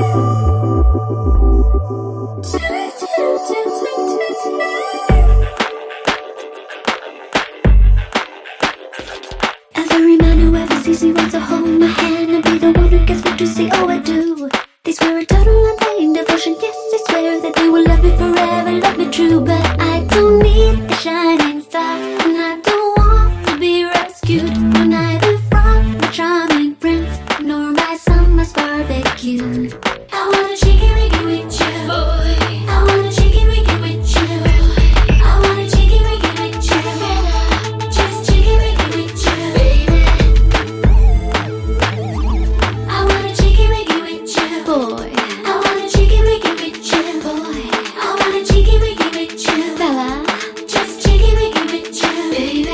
Every man who ever sees me wants to hold my hand and be the one who gets what you see. Oh, I do. They swear a total undying devotion. Yes, they swear that they will love me forever, love me true. But I don't need the shining star, and I don't want to be rescued. No, neither from the charming prince, nor my summer's barbecue. I wanna cheeky wiggy with you, boy. I wanna cheeky wiggy with you. I wanna cheeky wiggy with you. Just cheeky wiggy with you, baby. I wanna cheeky wiggy with you, boy. I wanna cheeky wiggy with you, boy. I wanna cheeky wiggy with you, fella. Just cheeky wiggy with you, baby.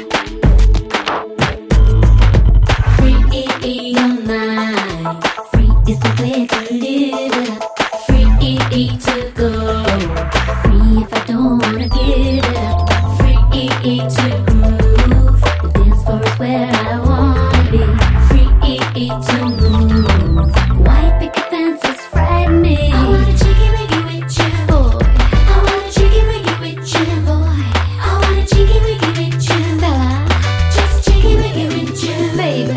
Free your mind. Free is the way to live it up. Free to go. Free if I don't wanna give it up. Free to groove. The dance floor is where I wanna be. Free to move. White picket fence is frightening. I wanna cheeky wiggy with you, boy. I wanna cheeky wiggy with you, boy. I wanna cheeky wiggy with you, fella. Just cheeky wiggy with you, baby.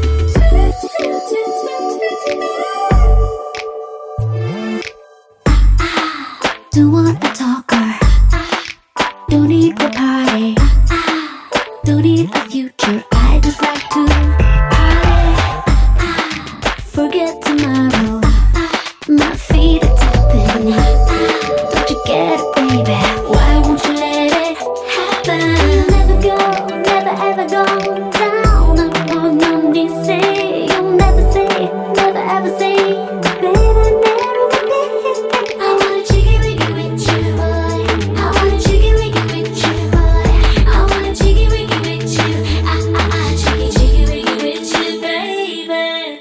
Don't want a talker. Don't need a party. Don't need a future. I just like to party. Forget tomorrow. My feet are tapping. Don't you get it, baby? Why won't you let it happen? You'll never go, never ever go down on your knees. Say you'll never say, never ever say, baby, never be. I wanna cheeky wiggy with you, boy. I wanna cheeky wiggy with you, boy. I wanna cheeky wiggy with you. Cheeky wiggy with you, baby.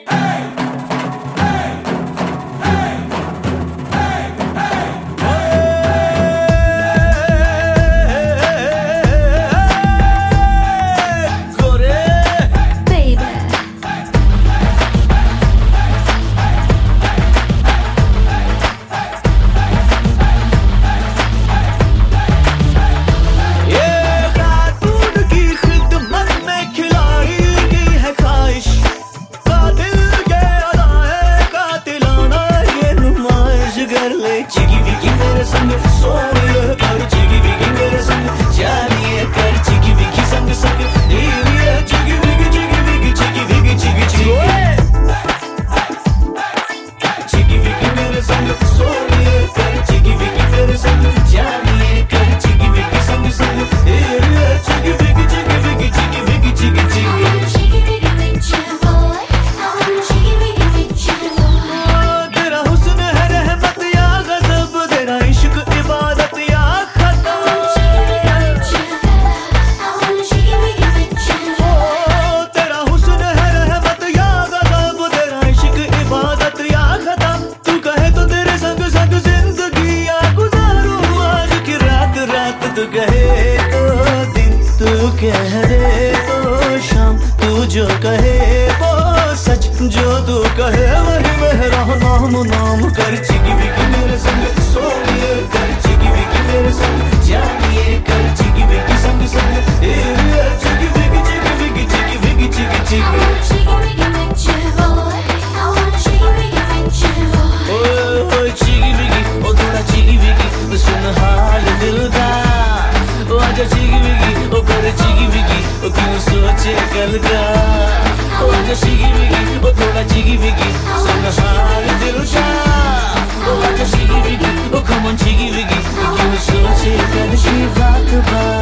Jiggy wiggy mere sang sohniye kar jiggy wiggy mere sang jaliye kar jiggy wiggy sang sang diliye jiggy wiggy jiggy wiggy jiggy wiggy jiggy jiggy jiggy wiggy mere sang sohniye kar jiggy wiggy mere sang jaliye kar jiggy wiggy sang sang diliye jiggy wiggy jiggy wiggy jiggy wiggy jiggy jiggy. I wanna cheeky wiggy with you, boy. I wanna cheeky wiggy with you, boy. तेरा हुस्न है रहमत या गज़ब, तेरा इश्क इबादत या खत्म. तेरा हुस्न है रहमत या गज़ब, तेरा इश्क इबादत या खत्म. तू कहे तो तेरे संग संग जिंदगी या गुजारूं आज की रात रात. तू कहे तो दिन, तू कह दे तो शाम. तू जो कहे वो सच, जो तू कहे वही मेरा नाम नाम कर. चिगी विगी मेरे संग सोनिए कर चिगी विगी मेरे संग जानिए कर चिगी विगी संग संग area Chigi विगी Chigi विगी Chigi विगी Chigi Chigi. ओए चिगी विगी ओ थोड़ा चिगी विगी तो सुन हाल दिल का. ओ आजा चिगी विगी ओ कर चिगी विगी ओ क्यों सोचे कल का. ओ आजा चिगी विगी ओ थोड़ा चिगी विगी सुन हाल दिल का. ओ आजा Chigi विगी O come on Chigi विगी क्यों सोचे कल की बात बात.